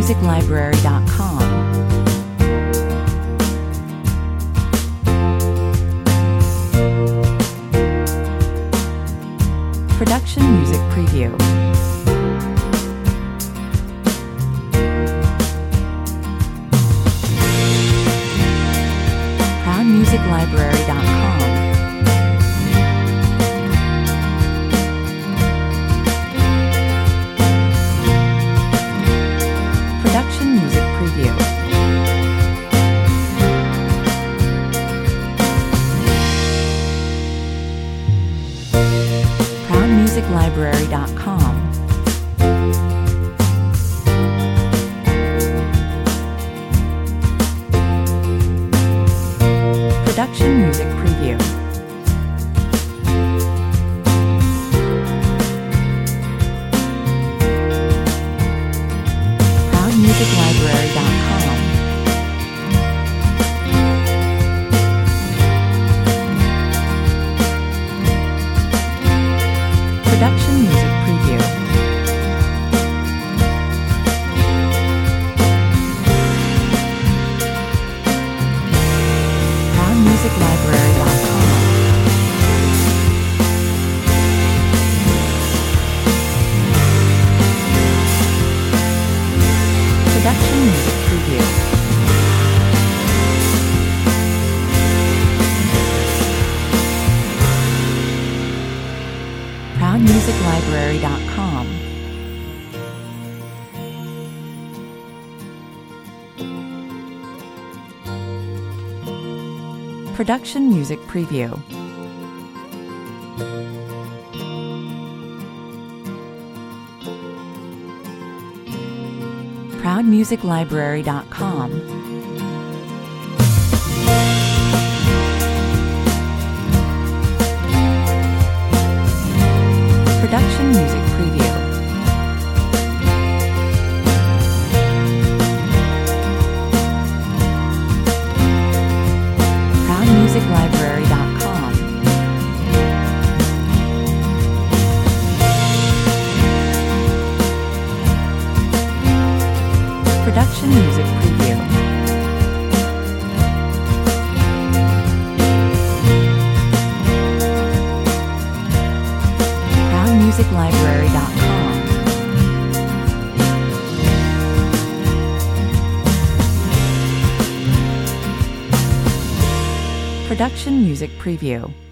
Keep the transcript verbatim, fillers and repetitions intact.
music library dot com. Production Music Preview. proud music library dot com. Production Music Preview. proud music library dot com. Production Music Preview. proud music library dot com. Production Music Preview. proud music library dot com. Production Music Preview. proud music library dot com. Production Music Preview. proud music library dot com. Production Music Preview. proud music library dot com. Production Music Preview. proud music library dot com. Production Music Preview.